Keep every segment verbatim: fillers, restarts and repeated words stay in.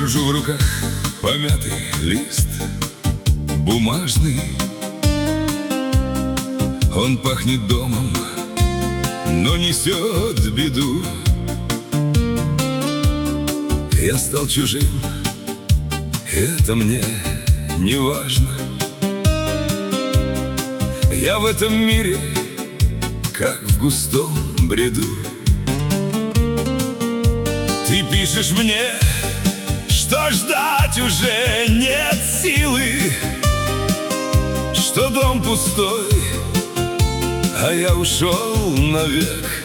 Держу в руках помятый лист бумажный. Он пахнет домом, но несет беду. Я стал чужим, это мне не важно. Я в этом мире, как в густом бреду. Ты пишешь мне, что ждать уже нет силы, что дом пустой, а я ушел навек.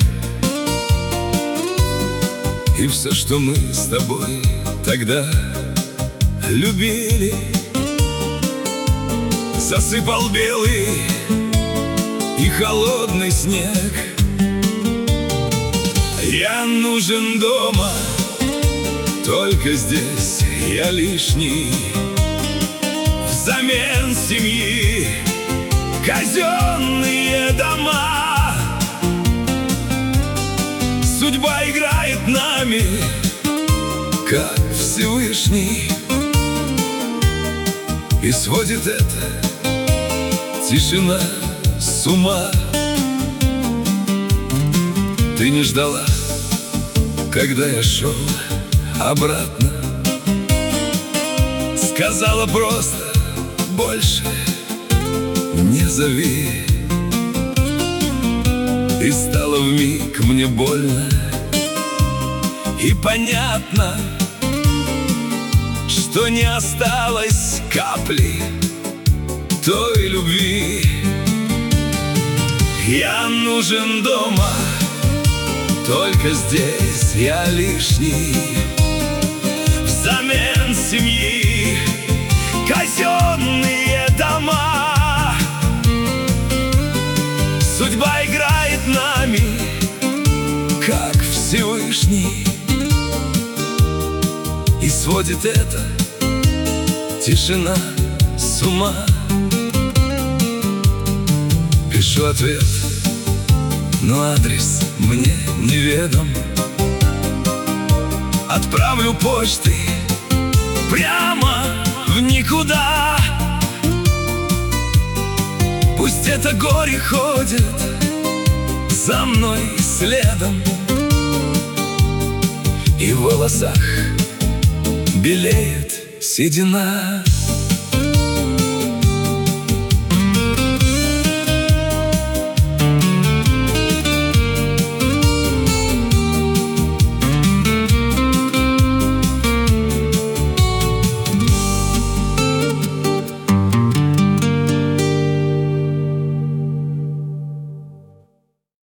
И все, что мы с тобой тогда любили, засыпал белый и холодный снег. Я нужен дома, только здесь я лишний. Взамен семьи казенные дома. Судьба играет нами, как Всевышний, и сводит это тишина с ума. Ты не ждала, когда я шел обратно. Сказала просто: больше не зови. И стало вмиг мне больно и понятно, что не осталось капли той любви. Я нужен дома, только здесь я лишний. Взамен семьи казенные дома. Судьба играет нами, как Всевышний, и сводит это тишина с ума. Пишу ответ, но адрес мне неведом. Отправлю почтой прямо в никуда. Пусть это горе ходит за мной следом, и в волосах белеет седина.